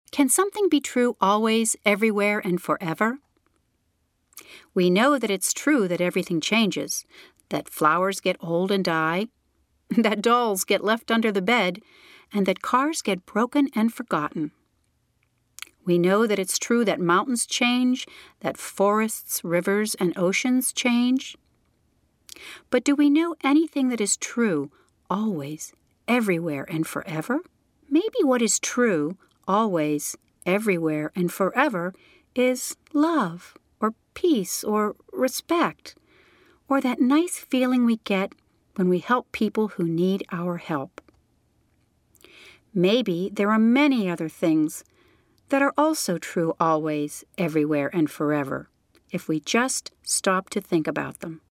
Can something be true always, everywhere, and forever? We know that it's true that everything changes, that flowers get old and die, that dolls get left under the bed, and that cars get broken and forgotten. We know that it's true that mountains change, that forests, rivers, and oceans change. But do we know anything that is true always, everywhere, and forever? Maybe what is true always, everywhere, and forever is love, or peace, or respect, or that nice feeling we get when we help people who need our help. Maybe there are many other things that are also true always, everywhere, and forever, if we just stop to think about them.